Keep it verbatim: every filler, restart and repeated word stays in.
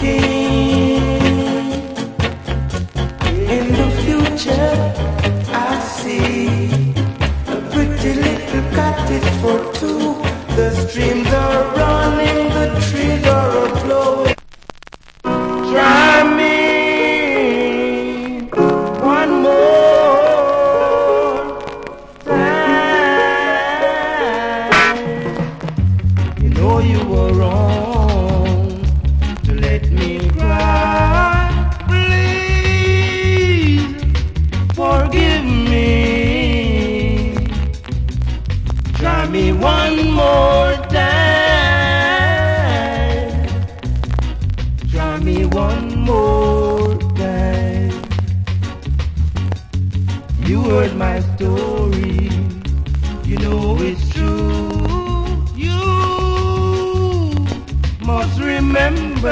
looking in the future, I see a pretty little cottage for two. The streams are running, the trees are flowing. Try me one more time. You know you were wrong to let me cry. Please forgive me. Try me one more time. Try me one more time. You heard my story. You know it's true. You must remember.